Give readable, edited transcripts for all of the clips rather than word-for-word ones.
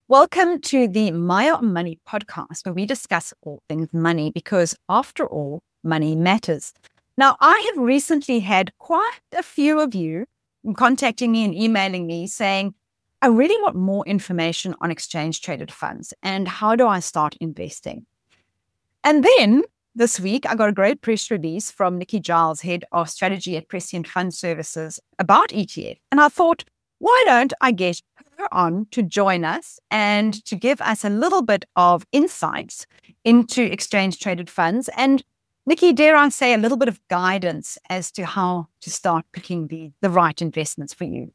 Welcome to the Maya Money podcast, where we discuss all things money because, after all, money matters. Now, I have recently had quite a few of you contacting me and emailing me saying, I really want more information on exchange traded funds and how do I start investing? And then this week, I got a great press release from Nikki Giles, head of strategy at Prescient Fund Services, about ETF. And I thought, why don't I get her on to join us and to give us a little bit of insights into exchange traded funds? And Nikki, dare I say, a little bit of guidance as to how to start picking the right investments for you.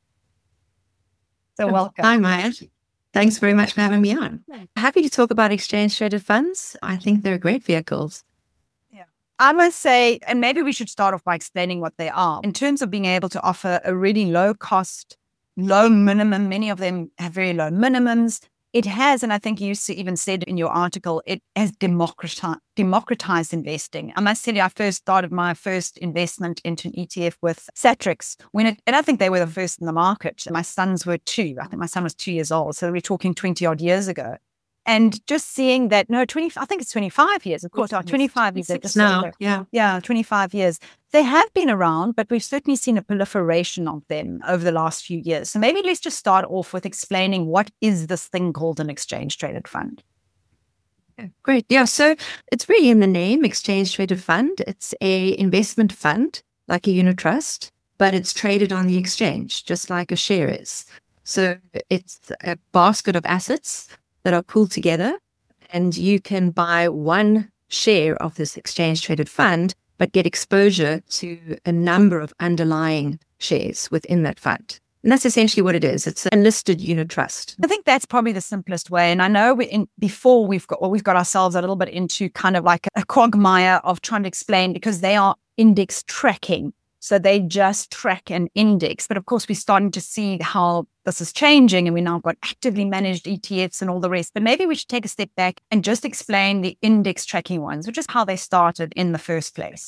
So welcome. Hi, Maya. Thanks very much for having me on. Happy to talk about exchange traded funds. I think they're great vehicles. Yeah, I must say, and maybe we should start off by explaining what they are. In terms of being able to offer a really low cost, low minimum, many of them have very low minimums. It has, and I think you even said in your article, it has democratized investing. I must tell you, I first started my first investment into an ETF with Satrix, and I think they were the first in the market. My sons were 2. I think my son was 2 years old. So we're talking 20 odd years ago. And just seeing that, I think it's 25 years, of course, 25 years. Now, yeah. Yeah, 25 years. They have been around, but we've certainly seen a proliferation of them over the last few years. So maybe let's just start off with explaining what is this thing called an exchange traded fund? Great. Yeah. So it's really in the name, exchange traded fund. It's a investment fund, like a unit trust, but it's traded on the exchange, just like a share is. So it's a basket of assets that are pooled together, and you can buy one share of this exchange traded fund, but get exposure to a number of underlying shares within that fund. And that's essentially what it is. It's a listed unit trust. I think that's probably the simplest way. And I know we've got ourselves a little bit into kind of like a quagmire of trying to explain, because they are index tracking. So they just track an index. But of course, we're starting to see how this is changing, and we now got actively managed ETFs and all the rest. But maybe we should take a step back and just explain the index tracking ones, which is how they started in the first place.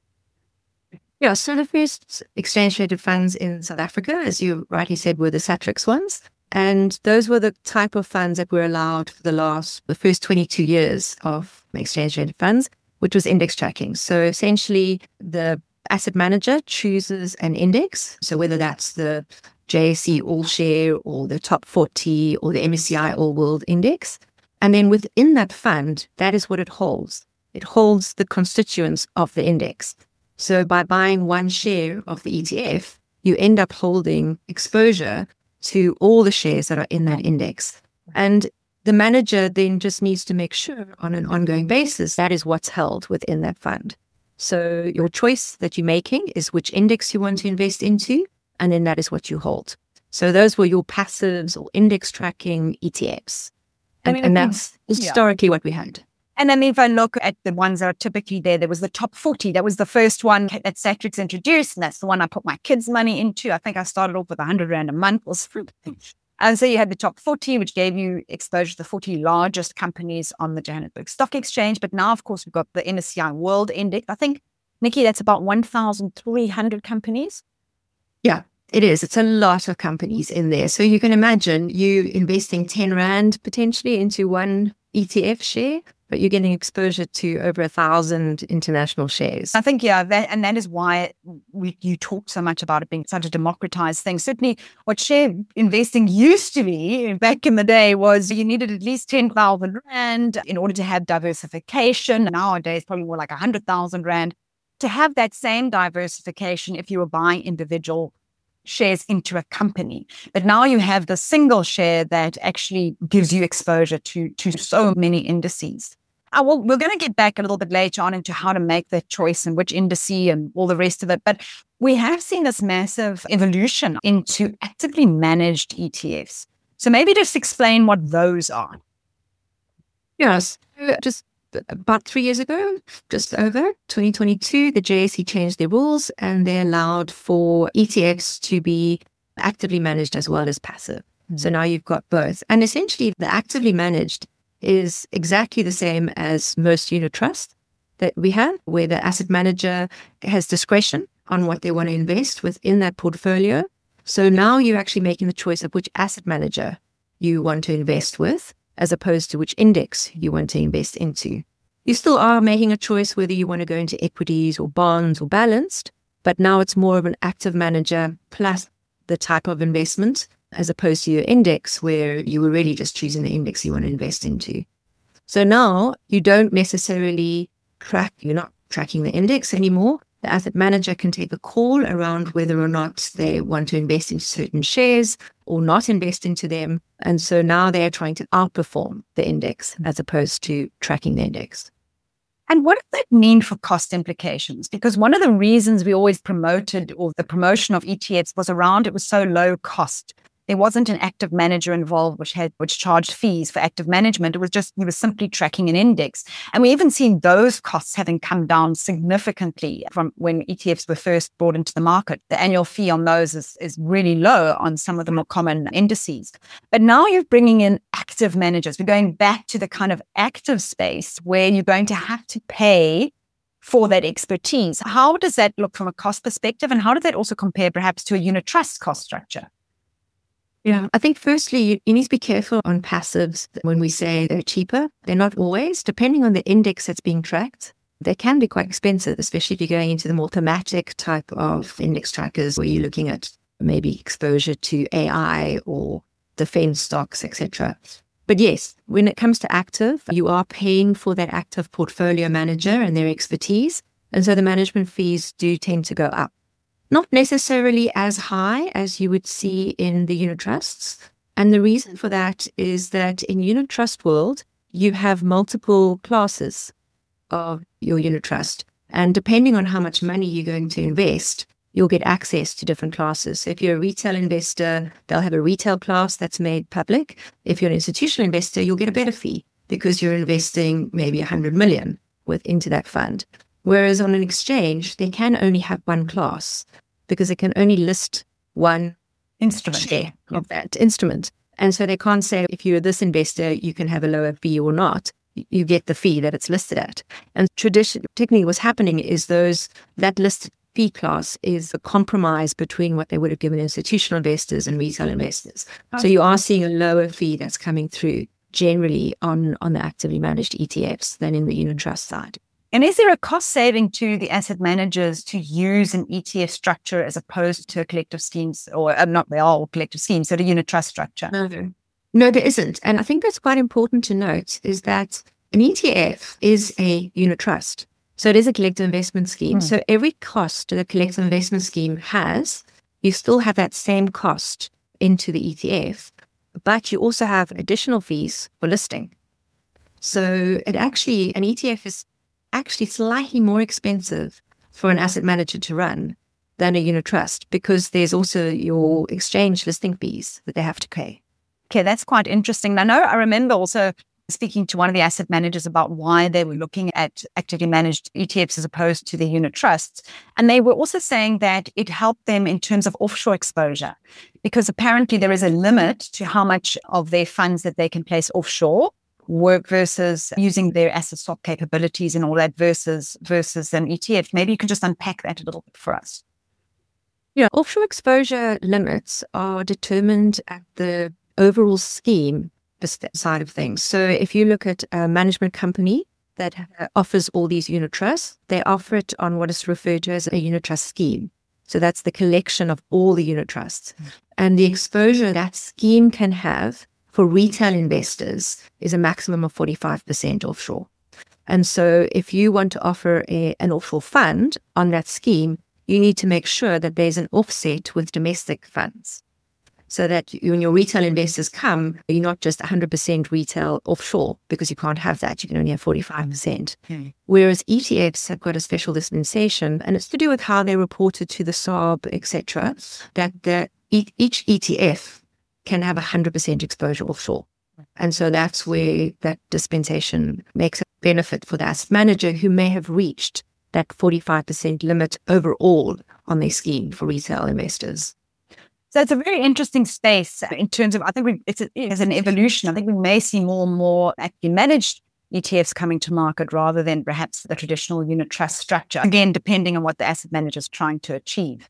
Yeah, so the first exchange traded funds in South Africa, as you rightly said, were the Satrix ones. And those were the type of funds that were allowed for the first 22 years of exchange traded funds, which was index tracking. So essentially, the asset manager chooses an index. So whether that's the JSE All Share or the Top 40 or the MSCI All World Index. And then within that fund, that is what it holds. It holds the constituents of the index. So by buying one share of the ETF, you end up holding exposure to all the shares that are in that index. And the manager then just needs to make sure on an ongoing basis that is what's held within that fund. So your choice that you're making is which index you want to invest into, and then that is what you hold. So those were your passives or index tracking ETFs. And that's historically what we had. And then if I look at the ones that are typically there was the Top 40. That was the first one that Satrix introduced, and that's the one I put my kids' money into. I think I started off with 100 Rand a month. And so you had the Top 40, which gave you exposure to the 40 largest companies on the Johannesburg Stock Exchange. But now, of course, we've got the MSCI World Index. I think, Nikki, that's about 1,300 companies. Yeah, it is. It's a lot of companies in there. So you can imagine you investing 10 Rand potentially into one ETF share, but you're getting exposure to over 1,000 international shares. I think, that is why you talk so much about it being such a democratized thing. Certainly what share investing used to be back in the day was you needed at least 10,000 Rand in order to have diversification. Nowadays, probably more like 100,000 Rand to have that same diversification if you were buying individual shares into a company. But now you have the single share that actually gives you exposure to so many indices. We're going to get back a little bit later on into how to make that choice and which index and all the rest of it. But we have seen this massive evolution into actively managed ETFs. So maybe just explain what those are. Yes. Just about 3 years ago, just over 2022, the JSE changed their rules and they allowed for ETFs to be actively managed as well as passive. Mm-hmm. So now you've got both. And essentially the actively managed is exactly the same as most unit trusts that we have, where the asset manager has discretion on what they want to invest within that portfolio. So now you're actually making the choice of which asset manager you want to invest with, as opposed to which index you want to invest into. You still are making a choice whether you want to go into equities or bonds or balanced, but now it's more of an active manager plus the type of investment, as opposed to your index where you were really just choosing the index you want to invest into. So now you don't necessarily you're not tracking the index anymore. The asset manager can take a call around whether or not they want to invest in certain shares or not invest into them. And so now they're trying to outperform the index as opposed to tracking the index. And what does that mean for cost implications? Because one of the reasons we always promoted, or the promotion of ETFs, was around it was so low cost. There wasn't an active manager involved which charged fees for active management. It was just, you were simply tracking an index. And we even seen those costs having come down significantly from when ETFs were first brought into the market. The annual fee on those is really low on some of the more common indices. But now you're bringing in active managers. We're going back to the kind of active space where you're going to have to pay for that expertise. How does that look from a cost perspective? And how does that also compare perhaps to a unit trust cost structure? Yeah, I think firstly, you need to be careful on passives when we say they're cheaper. They're not always, depending on the index that's being tracked. They can be quite expensive, especially if you're going into the more thematic type of index trackers where you're looking at maybe exposure to AI or defense stocks, etc. But yes, when it comes to active, you are paying for that active portfolio manager and their expertise. And so the management fees do tend to go up. Not necessarily as high as you would see in the unit trusts. And the reason for that is that in unit trust world, you have multiple classes of your unit trust. And depending on how much money you're going to invest, you'll get access to different classes. So if you're a retail investor, they'll have a retail class that's made public. If you're an institutional investor, you'll get a better fee because you're investing maybe 100 million into that fund. Whereas on an exchange, they can only have one class because they can only list one instrument share of that instrument. And so they can't say, if you're this investor, you can have a lower fee or not. You get the fee that it's listed at. And technically what's happening is that listed fee class is a compromise between what they would have given institutional investors and retail investors. So you are seeing a lower fee that's coming through generally on the actively managed ETFs than in the unit trust side. And is there a cost saving to the asset managers to use an ETF structure as opposed to a collective schemes, or not they are all collective schemes, so the unit trust structure? No, there isn't. And I think that's quite important to note is that an ETF is a unit trust. So it is a collective investment scheme. So every cost that a collective investment scheme has, you still have that same cost into the ETF, but you also have additional fees for listing. So an ETF is actually slightly more expensive for an asset manager to run than a unit trust because there's also your exchange listing fees that they have to pay. Okay, that's quite interesting. I remember also speaking to one of the asset managers about why they were looking at actively managed ETFs as opposed to the unit trusts. And they were also saying that it helped them in terms of offshore exposure, because apparently there is a limit to how much of their funds that they can place offshore work versus using their asset swap capabilities and all that versus an ETF. Maybe you can just unpack that a little bit for us. Yeah, offshore exposure limits are determined at the overall scheme side of things. So if you look at a management company that offers all these unit trusts, they offer it on what is referred to as a unit trust scheme. So that's the collection of all the unit trusts. And the exposure that scheme can have for retail investors is a maximum of 45% offshore. And so if you want to offer an offshore fund on that scheme, you need to make sure that there's an offset with domestic funds so that when your retail investors come, you're not just 100% retail offshore because you can't have that. You can only have 45%. Whereas ETFs have got a special dispensation, and it's to do with how they're reported to the SARB, etc., that each ETF can have 100% exposure offshore. And so that's where that dispensation makes a benefit for the asset manager who may have reached that 45% limit overall on their scheme for retail investors. So it's a very interesting space in terms of, I think it's an evolution. I think we may see more and more actively managed ETFs coming to market rather than perhaps the traditional unit trust structure, again, depending on what the asset manager is trying to achieve.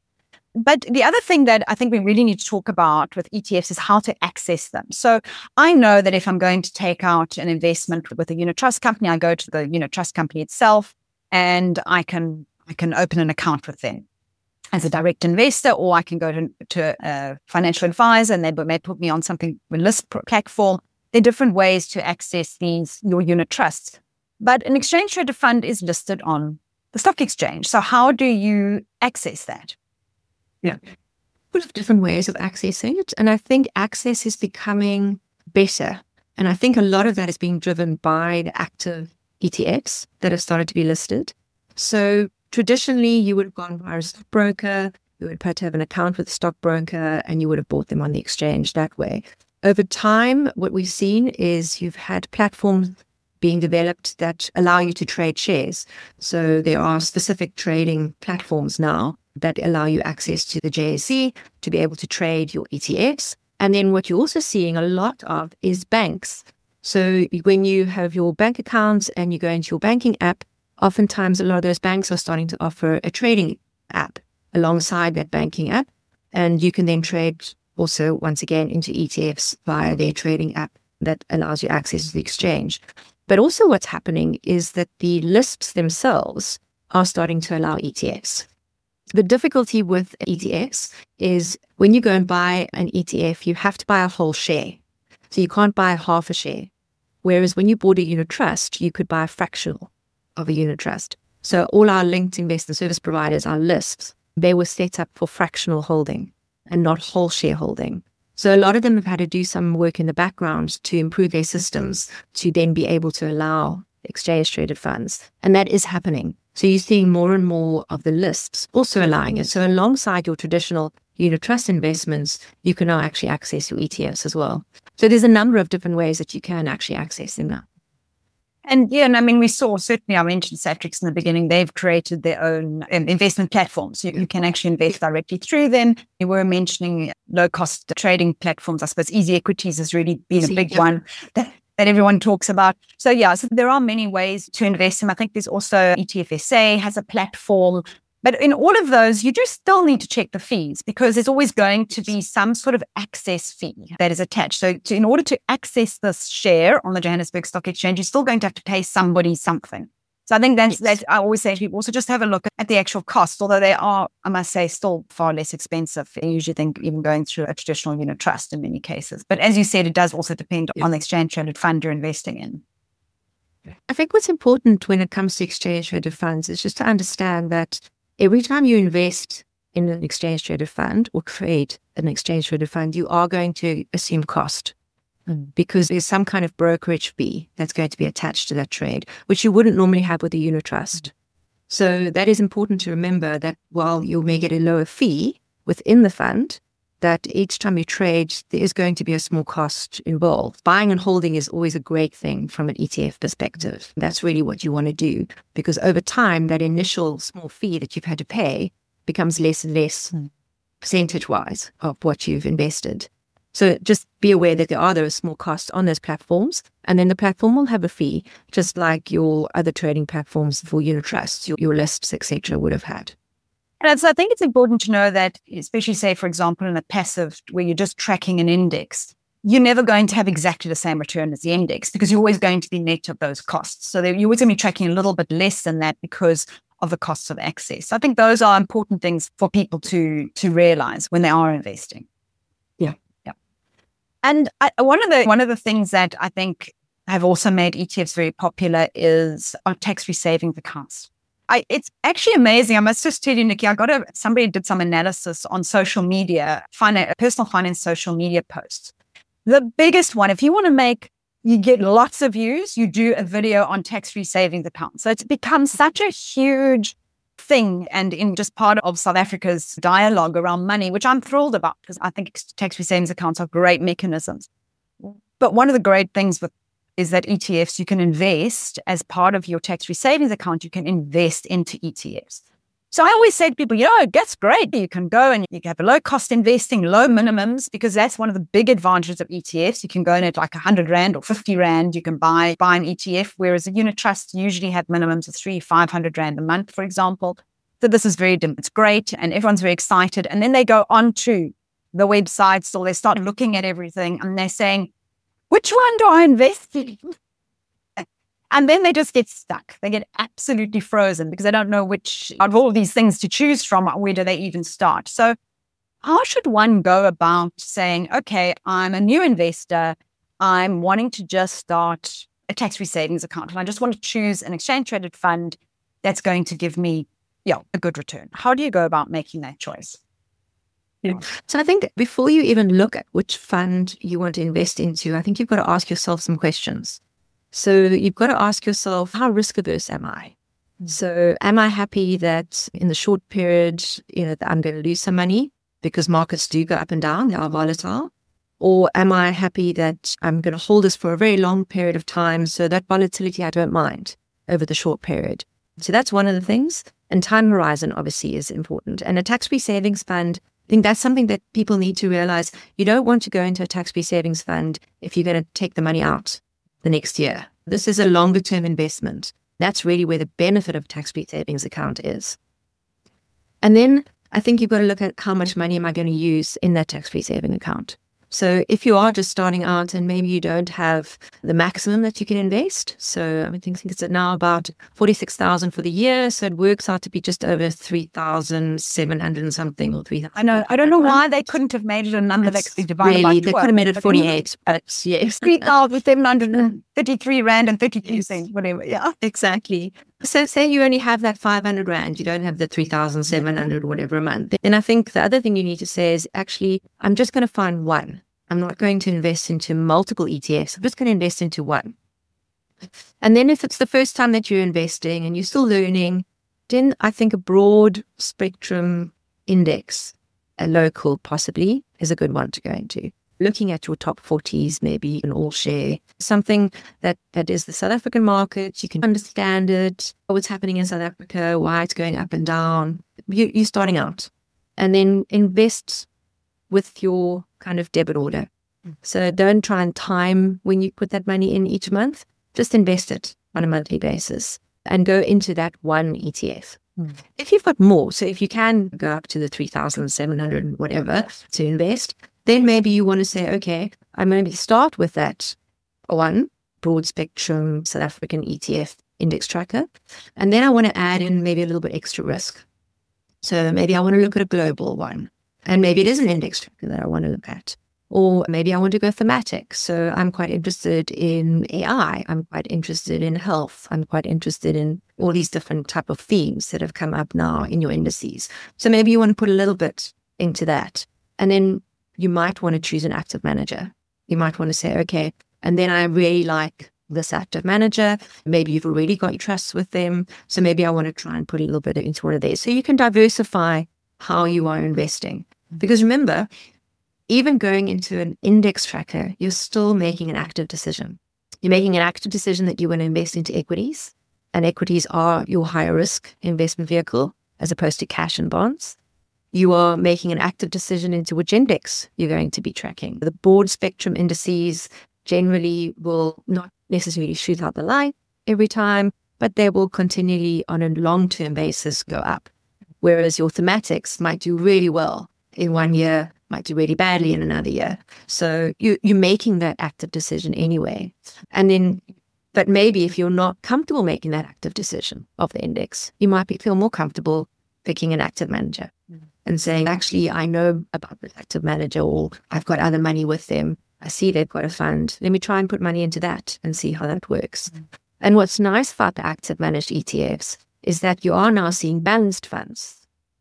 But the other thing that I think we really need to talk about with ETFs is how to access them. So I know that if I'm going to take out an investment with a unit trust company, I go to the unit trust company itself and I can open an account with them as a direct investor, or I can go to a financial advisor and they may put me on something, a list platform. There are different ways to access your unit trusts. But an exchange traded fund is listed on the stock exchange. So how do you access that? Yeah. There's different ways of accessing it. And I think access is becoming better. And I think a lot of that is being driven by the active ETFs that have started to be listed. So traditionally, you would have gone via a stockbroker, you would have had to have an account with a stockbroker, and you would have bought them on the exchange that way. Over time, what we've seen is you've had platforms being developed that allow you to trade shares. So there are specific trading platforms now that allow you access to the JSE to be able to trade your ETFs. And then what you're also seeing a lot of is banks. So when you have your bank accounts and you go into your banking app, oftentimes a lot of those banks are starting to offer a trading app alongside that banking app. And you can then trade also, once again, into ETFs via their trading app that allows you access to the exchange. But also what's happening is that the lists themselves are starting to allow ETFs. The difficulty with ETFs is when you go and buy an ETF, you have to buy a whole share. So you can't buy half a share. Whereas when you bought a unit trust, you could buy a fractional of a unit trust. So all our linked investment service providers, our lists, they were set up for fractional holding and not whole shareholding. So a lot of them have had to do some work in the background to improve their systems to then be able to allow exchange traded funds. And that is happening. So you're seeing more and more of the lists also allowing it. So alongside your traditional unit trust investments, you can now actually access your ETFs as well. So there's a number of different ways that you can actually access them now. And yeah, and I mean, we saw, certainly I mentioned Satrix in the beginning, they've created their own investment platforms. You can actually invest directly through them. You were mentioning low-cost trading platforms. I suppose Easy Equities has really been a big one that everyone talks about. So yeah, so there are many ways to invest in. I think there's also ETFSA has a platform. But in all of those, you just still need to check the fees because there's always going to be some sort of access fee that is attached. So in order to access this share on the Johannesburg Stock Exchange, you're still going to have to pay somebody something. So I think that's I always say to people, also just have a look at the actual costs, although they are, I must say, still far less expensive. I usually think even going through a traditional unit trust in many cases. But as you said, it does also depend on the exchange traded fund you're investing in. I think what's important when it comes to exchange traded funds is just to understand that every time you invest in an exchange traded fund or trade an exchange traded fund, you are going to assume cost because there's some kind of brokerage fee that's going to be attached to that trade, which you wouldn't normally have with a unit trust. So that is important to remember that while you may get a lower fee within the fund, that each time you trade, there is going to be a small cost involved. Buying and holding is always a great thing from an ETF perspective. That's really what you want to do because over time, that initial small fee that you've had to pay becomes less and less percentage-wise of what you've invested. So just be aware that there are those small costs on those platforms, and then the platform will have a fee, just like your other trading platforms for unit trusts, your lists, etc., would have had. And so I think it's important to know that, especially say, for example, in a passive where you're just tracking an index, you're never going to have exactly the same return as the index because you're always going to be net of those costs. So you're always going to be tracking a little bit less than that because of the costs of access. I think those are important things for people to realize when they are investing. Yeah. And one of the things that I think have also made ETFs very popular are tax-free savings accounts. It's actually amazing. I must just tell you, Nikki, somebody did some analysis on social media, personal finance social media posts. The biggest one, if you want to you get lots of views, you do a video on tax-free savings accounts. So it's become such a huge thing and in just part of South Africa's dialogue around money, which I'm thrilled about because I think tax-free savings accounts are great mechanisms. But one of the great things is that ETFs, you can invest as part of your tax-free savings account, you can invest into ETFs. So I always say to people, that's great. You can go and you can have a low-cost investing, low minimums, because that's one of the big advantages of ETFs. You can go in at like 100 Rand or 50 Rand, you can buy an ETF, whereas a unit trust usually have minimums of 500 Rand a month, for example. So this is it's great, and everyone's very excited. And then they go onto the website, so they start looking at everything, and they're saying, which one do I invest in? And then they just get stuck. They get absolutely frozen because they don't know which out of all these things to choose from, where do they even start? So how should one go about saying, okay, I'm a new investor, I'm wanting to just start a tax-free savings account, and I just want to choose an exchange-traded fund that's going to give me a good return. How do you go about making that choice? Yeah. So I think before you even look at which fund you want to invest into, I think you've got to ask yourself some questions. So you've got to ask yourself, how risk averse am I? So am I happy that in the short period, that I'm going to lose some money because markets do go up and down, they are volatile? Or am I happy that I'm going to hold this for a very long period of time, so that volatility I don't mind over the short period? So that's one of the things. And time horizon obviously is important. And a tax-free savings fund, I think that's something that people need to realize. You don't want to go into a tax-free savings fund if you're going to take the money out the next year. This is a longer term investment. That's really where the benefit of tax-free savings account is. And then I think you've got to look at how much money am I going to use in that tax-free saving account. So if you are just starting out and maybe you don't have the maximum that you can invest, so I think it's now about 46,000 for the year, so it works out to be just over 3,700 and something, or 3,000. I know. I don't know why they couldn't have made it a number that could be divided by 12. They could have made it 48, but yes. 3,733 Rand and 32 cents, whatever. Yeah, exactly. So say you only have that 500 Rand, you don't have the 3,700 whatever a month. Then I think the other thing you need to say is, actually, I'm just going to find one. I'm not going to invest into multiple ETFs. I'm just going to invest into one. And then if it's the first time that you're investing and you're still learning, then I think a broad spectrum index, a local possibly, is a good one to go into. Looking at your top 40s, maybe an all share, something that is the South African market. You can understand it, what's happening in South Africa, why it's going up and down. You're starting out. And then invest with your kind of debit order. So don't try and time when you put that money in each month. Just invest it on a monthly basis and go into that one ETF. If you've got more, so if you can go up to the 3,700 whatever to invest, then maybe you want to say, okay, I'm going to start with that one broad spectrum South African ETF index tracker. And then I want to add in maybe a little bit extra risk. So maybe I want to look at a global one. And maybe it is an index tracker that I want to look at. Or maybe I want to go thematic. So I'm quite interested in AI. I'm quite interested in health. I'm quite interested in all these different type of themes that have come up now in your indices. So maybe you want to put a little bit into that. And then you might want to choose an active manager. You might want to say, okay, and then I really like this active manager. Maybe you've already got your trusts with them. So maybe I want to try and put a little bit into one of these. So you can diversify how you are investing. Because remember, even going into an index tracker, you're still making an active decision. You're making an active decision that you want to invest into equities. And equities are your higher risk investment vehicle as opposed to cash and bonds. You are making an active decision into which index you're going to be tracking. The broad spectrum indices generally will not necessarily shoot out the light every time, but they will continually on a long-term basis go up. Whereas your thematics might do really well in 1 year, might do really badly in another year. So you're making that active decision anyway. And then, but maybe if you're not comfortable making that active decision of the index, you might feel more comfortable picking an active manager and saying, actually, I know about this active manager, or I've got other money with them. I see they've got a fund. Let me try and put money into that and see how that works. And what's nice about the active managed ETFs is that you are now seeing balanced funds.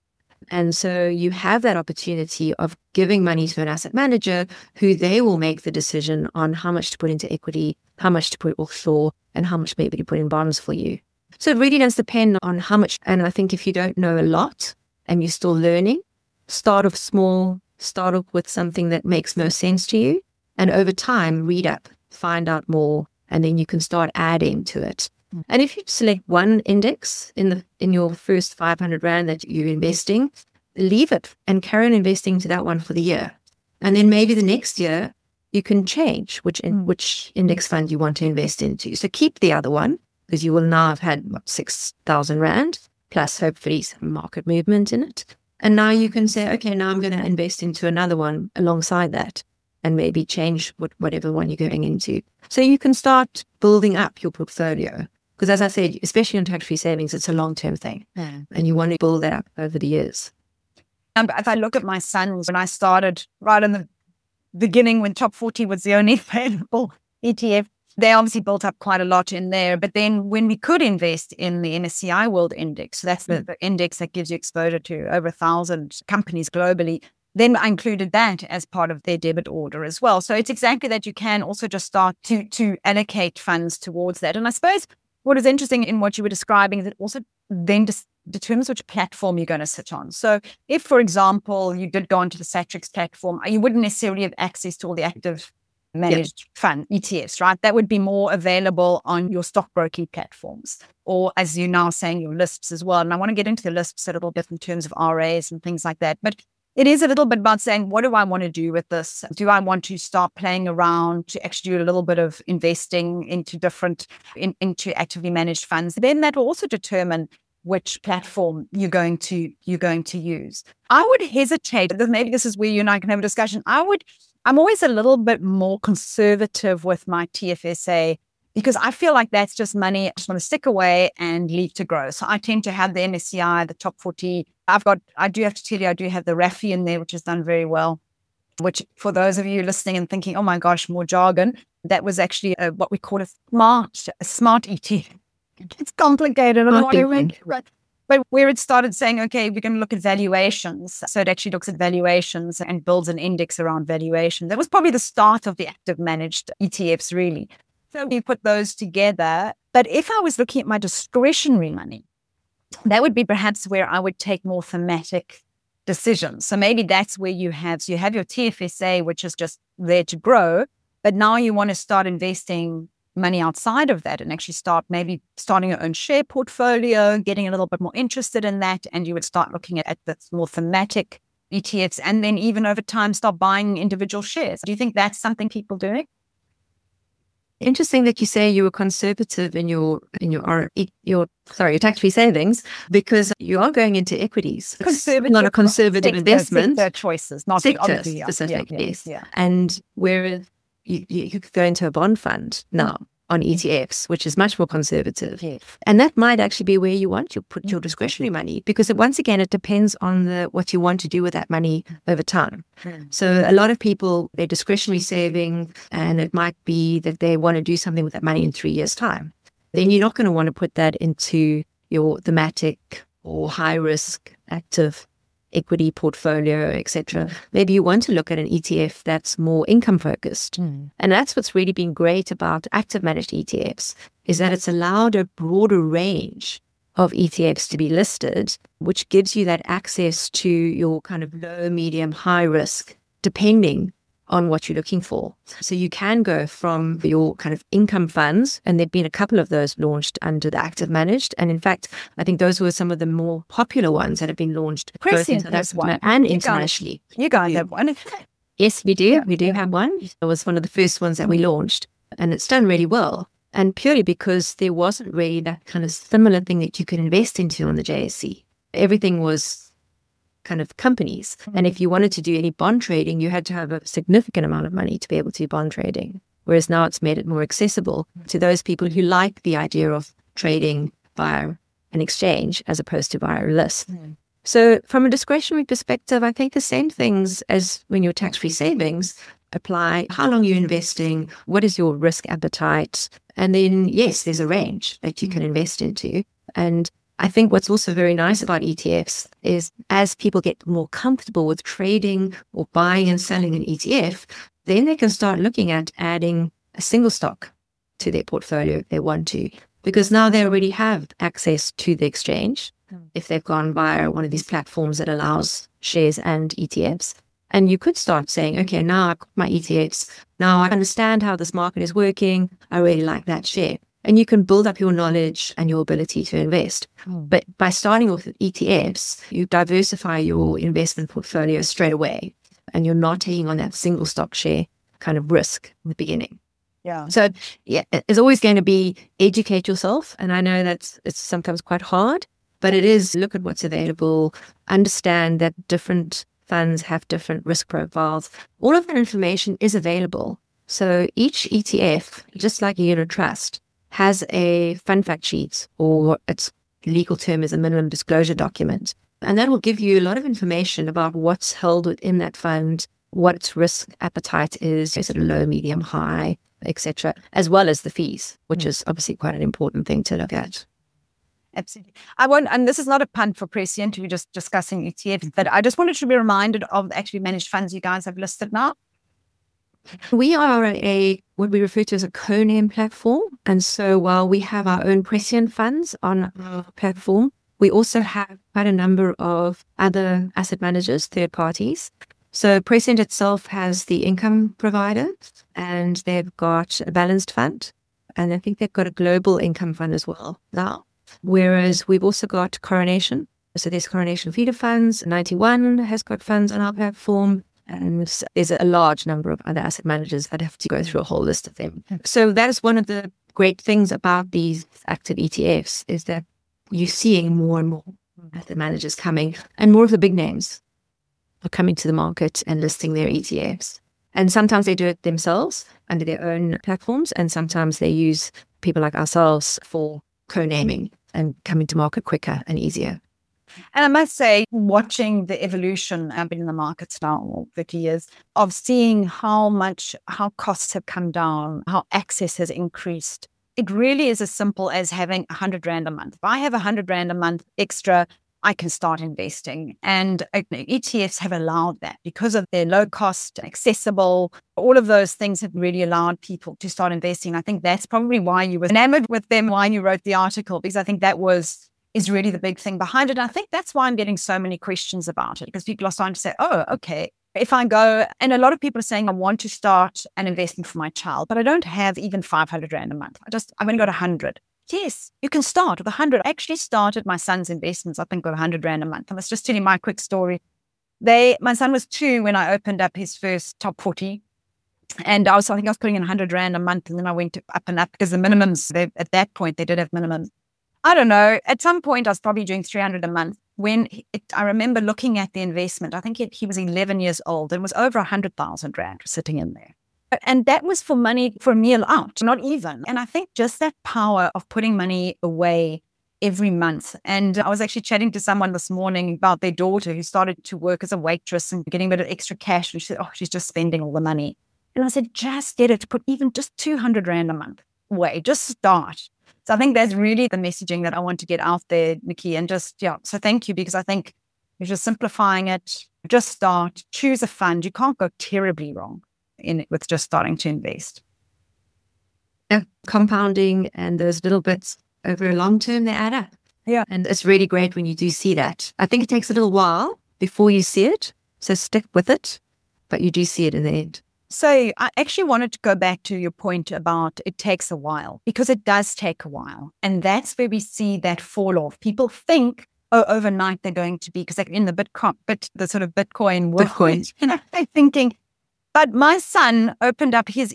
And so you have that opportunity of giving money to an asset manager who they will make the decision on how much to put into equity, how much to put offshore, and how much maybe to put in bonds for you. So it really does depend on how much. And I think if you don't know a lot and you're still learning, start off small, start off with something that makes most sense to you. And over time, read up, find out more, and then you can start adding to it. And if you select one index in your first 500 Rand that you're investing, leave it and carry on investing to that one for the year. And then maybe the next year you can change which index fund you want to invest into. So keep the other one because you will now have had 6,000 Rand, plus hopefully some market movement in it. And now you can say, okay, now I'm going to invest into another one alongside that and maybe change whatever one you're going into. So you can start building up your portfolio. Because as I said, especially on tax-free savings, it's a long-term thing. And you want to build that up over the years. If I look at my sons, when I started right in the beginning, when Top 40 was the only available ETF, they obviously built up quite a lot in there. But then when we could invest in the MSCI World Index, so that's the index that gives you exposure to over 1,000 companies globally, then I included that as part of their debit order as well. So it's exactly that you can also just start to allocate funds towards that. And I suppose what is interesting in what you were describing is it also then determines which platform you're going to sit on. So if, for example, you did go onto the Satrix platform, you wouldn't necessarily have access to all the active managed fund ETFs, right? That would be more available on your stockbroking platforms, or as you're now saying, your lists as well. And I want to get into the lists a little bit in terms of RAs and things like that. But it is a little bit about saying, what do I want to do with this? Do I want to start playing around to actually do a little bit of investing into into actively managed funds? Then that will also determine which platform you're going to use. I would hesitate, maybe this is where you and I can have a discussion. I'm always a little bit more conservative with my TFSA because I feel like that's just money I just want to stick away and leave to grow. So I tend to have the MSCI, the Top 40. I do have to tell you, I do have the RAFI in there, which has done very well, which for those of you listening and thinking, oh my gosh, more jargon, that was actually what we call a smart ETF. It's complicated. I don't want to make it. But where it started saying, okay, we're going to look at valuations. So it actually looks at valuations and builds an index around valuation. That was probably the start of the active managed ETFs, really. So we put those together. But if I was looking at my discretionary money, that would be perhaps where I would take more thematic decisions. So maybe that's where you have your TFSA, which is just there to grow. But now you want to start investing money outside of that and actually starting your own share portfolio, getting a little bit more interested in that. And you would start looking at the more thematic ETFs and then even over time start buying individual shares. Do you think that's something people doing? Interesting that you say you were conservative in your tax-free savings because you are going into equities. Conservative, not a conservative investment. Sector choices, not sector specific. Yes. Yeah. And whereas you could go into a bond fund now on ETFs, which is much more conservative. Yes. And that might actually be where you want to put your discretionary money because once again, it depends on what you want to do with that money over time. So a lot of people, they're discretionary saving and it might be that they want to do something with that money in 3 years' time. Then you're not going to want to put that into your thematic or high risk active equity portfolio, etc. Maybe you want to look at an ETF that's more income focused. And that's what's really been great about active managed ETFs is that it's allowed a broader range of ETFs to be listed, which gives you that access to your kind of low, medium, high risk, depending on what you're looking for. So you can go from your kind of income funds, and there've been a couple of those launched under the active managed. And in fact, I think those were some of the more popular ones that have been launched both in South Africa and internationally. You guys have one. Yes, we do. Yeah. We do have one. It was one of the first ones that we launched, and it's done really well. And purely because there wasn't really that kind of similar thing that you could invest into on the JSE. Everything was kind of companies. And if you wanted to do any bond trading, you had to have a significant amount of money to be able to do bond trading. Whereas now it's made it more accessible to those people who like the idea of trading via an exchange as opposed to via a list. So from a discretionary perspective, I think the same things as when you're tax-free savings apply. How long you're investing? What is your risk appetite? And then, yes, there's a range that you can invest into. And I think what's also very nice about ETFs is as people get more comfortable with trading or buying and selling an ETF, then they can start looking at adding a single stock to their portfolio if they want to, because now they already have access to the exchange if they've gone via one of these platforms that allows shares and ETFs. And you could start saying, okay, now I've got my ETFs. Now I understand how this market is working. I really like that share. And you can build up your knowledge and your ability to invest. But by starting with ETFs, you diversify your investment portfolio straight away. And you're not taking on that single stock share kind of risk in the beginning. Yeah. So yeah, it's always going to be educate yourself. And I know that it's sometimes quite hard. But it is look at what's available, understand that different funds have different risk profiles. All of that information is available. So each ETF, just like a unit trust, has a fund fact sheet, or its legal term is a minimum disclosure document. And that will give you a lot of information about what's held within that fund, what its risk appetite is it low, medium, high, etc., as well as the fees, which is obviously quite an important thing to look at. Absolutely. I want, and this is not a pun for Prescient, we're just discussing ETFs, but I just wanted to be reminded of the actually managed funds you guys have listed now. We are what we refer to as a co-name platform. And so while we have our own Prescient funds on our platform, we also have quite a number of other asset managers, third parties. So Prescient itself has the income provider, and they've got a balanced fund. And I think they've got a global income fund as well now. Whereas we've also got Coronation. So there's Coronation feeder funds. 91 has got funds on our platform. And there's a large number of other asset managers that have to go through a whole list of them. So that is one of the great things about these active ETFs, is that you're seeing more and more asset managers coming, and more of the big names are coming to the market and listing their ETFs. And sometimes they do it themselves under their own platforms, and sometimes they use people like ourselves for co-naming and coming to market quicker and easier. And I must say, watching the evolution, I've been in the markets now 30 years, of seeing how costs have come down, how access has increased. It really is as simple as having 100 Rand a month. If I have 100 Rand a month extra, I can start investing. And ETFs have allowed that because of their low cost, accessible, all of those things have really allowed people to start investing. I think that's probably why you were enamored with them, why you wrote the article, because I think that is really the big thing behind it. And I think that's why I'm getting so many questions about it, because people are starting to say, oh, okay, if I go, and a lot of people are saying, I want to start an investment for my child, but I don't have even 500 Rand a month. I've only got 100. Yes, you can start with 100. I actually started my son's investments, I think, with 100 Rand a month. I must just tell you my quick story. My son was 2 when I opened up his first top 40. And I think I was putting in 100 Rand a month, and then I went up and up, because the minimums, at that point, they did have minimums. I don't know. At some point, I was probably doing 300 a month. I remember looking at the investment, I think he was 11 years old, and was over 100,000 Rand sitting in there. And that was for money for a meal out, not even. And I think just that power of putting money away every month. And I was actually chatting to someone this morning about their daughter who started to work as a waitress and getting a bit of extra cash. And she said, oh, she's just spending all the money. And I said, just get it to put even just 200 Rand a month away. Just start. So I think that's really the messaging that I want to get out there, Nikki. And so thank you, because I think you're just simplifying it. Just start, choose a fund. You can't go terribly wrong in it with just starting to invest. Yeah, compounding and those little bits over a long term, they add up. Yeah. And it's really great when you do see that. I think it takes a little while before you see it. So stick with it, but you do see it in the end. So I actually wanted to go back to your point about it takes a while, because it does take a while. And that's where we see that fall off. People think, oh, overnight they're going to be, because they're in the the sort of Bitcoin world. And they're thinking, but my son opened up his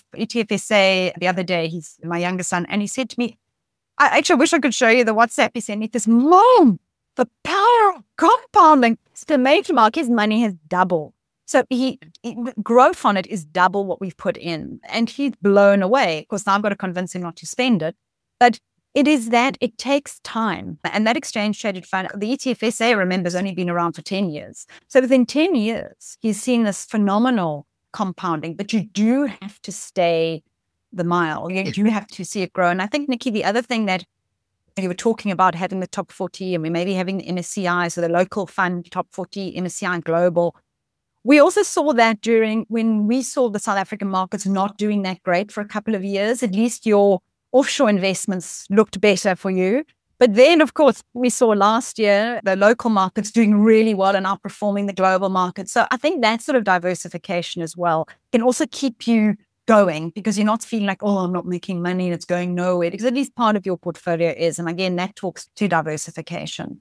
ETFSA the other day. He's my youngest son. And he said to me, I actually wish I could show you the WhatsApp. He sent me this, Mom, the power of compounding. To make mark, his money has doubled. So growth on it is double what we've put in. And he's blown away. Of course, now I've got to convince him not to spend it. But it is that it takes time. And that exchange traded fund, the ETFSA, remember, has only been around for 10 years. So within 10 years, he's seen this phenomenal compounding. But you do have to stay the mile. You do have to see it grow. And I think, Nikki, the other thing that you were talking about, having the top 40, and we may be having the MSCI, so the local fund, top 40, MSCI Global. We also saw that when we saw the South African markets not doing that great for a couple of years. At least your offshore investments looked better for you. But then, of course, we saw last year the local markets doing really well and outperforming the global market. So I think that sort of diversification as well can also keep you going, because you're not feeling like, oh, I'm not making money and it's going nowhere, because at least part of your portfolio is. And again, that talks to diversification.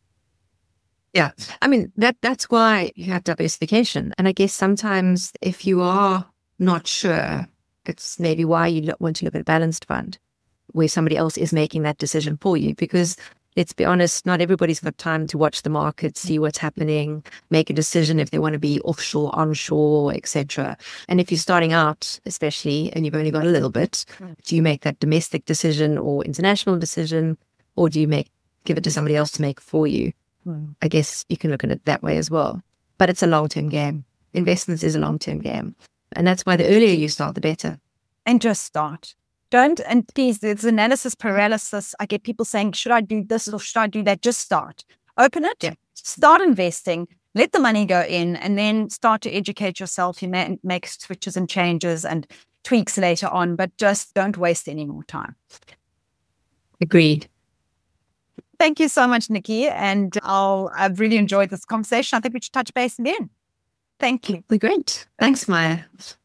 Yeah. I mean, that's why you have diversification. And I guess sometimes if you are not sure, it's maybe why you want to look at a balanced fund where somebody else is making that decision for you. Because let's be honest, not everybody's got time to watch the market, see what's happening, make a decision if they want to be offshore, onshore, etc. And if you're starting out, especially, and you've only got a little bit, do you make that domestic decision or international decision, or do you give it to somebody else to make for you? I guess you can look at it that way as well. But it's a long-term game. Investments is a long-term game. And that's why the earlier you start, the better. And just start. And please, there's analysis paralysis. I get people saying, should I do this or should I do that? Just start. Open it, start investing, let the money go in, and then start to educate yourself. You may make switches and changes and tweaks later on, but just don't waste any more time. Agreed. Thank you so much, Nikki. And I've really enjoyed this conversation. I think we should touch base again. Thank you. Great. Thanks, Maya.